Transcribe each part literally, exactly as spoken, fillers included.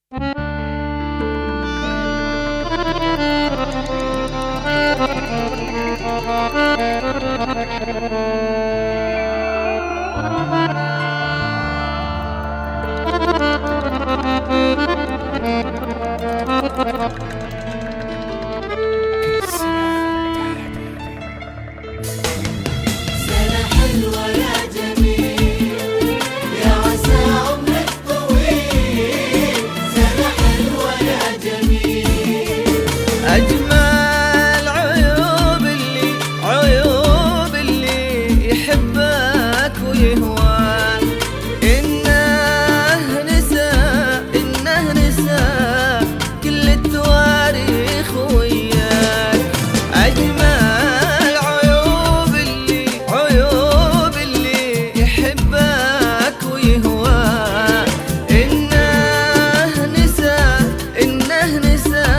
أجمل عيوب اللي عيوب اللي يحبك ويهواك، إنه نسى إنه نسى كل التواريخ وياك. أجمل عيوب اللي عيوب اللي يحبك ويهواك، إنه نسى إنه نسى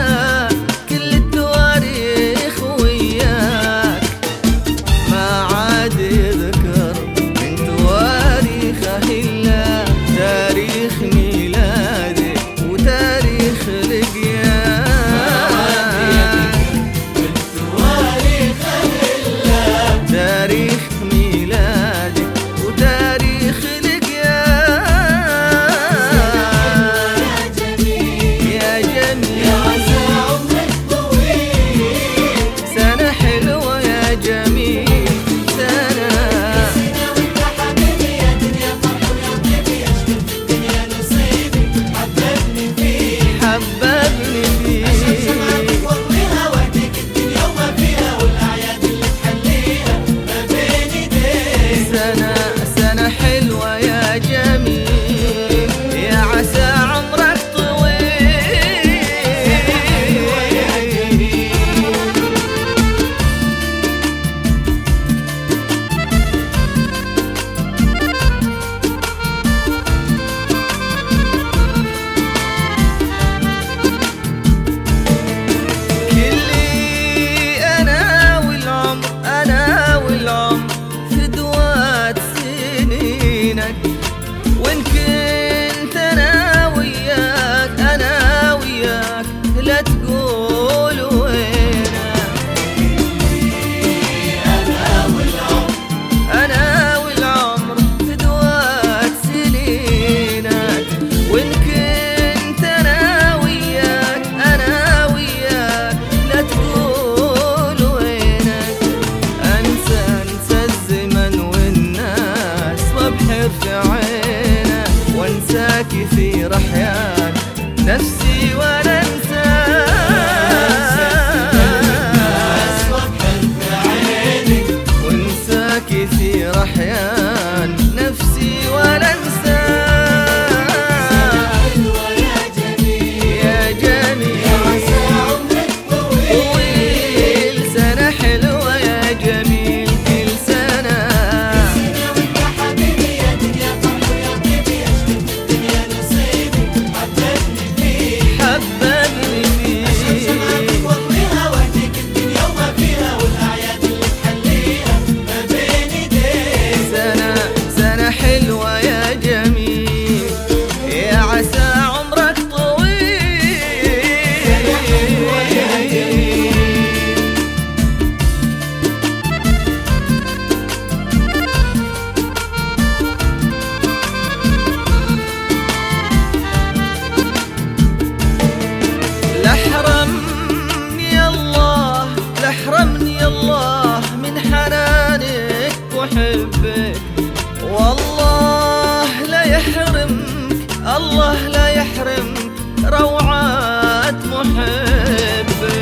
وإن كنت أنا وياك أنا وياك لا تقول وينك. أنا والعمر أنا والعمر فدوات سنينك، وإن كنت أنا وياك أنا وياك لا تقول وينك. أنسى أنسى الزمن والناس وأبحر في عينك، وانسى كثير احيان نفسي ولا انساك. وانسى كثير احيان نفسي ولا انساك. يا جميل يا جميل يا عسى عمرك طويل، سنة حلوة يا جميل كل سنة. احرمني الله من حنانك وحبك، والله لا يحرمك الله لا يحرمك روعات محبك.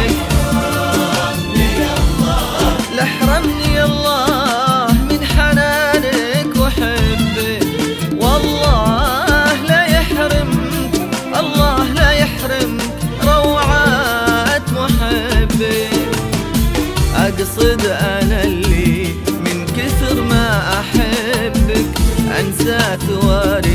لا احرمني الله من حنانك وحبك، والله لا يحرمك الله لا يحرمك روعات محبك. أقصد أنا اللي من كثر ما أحبك أنسى ثواري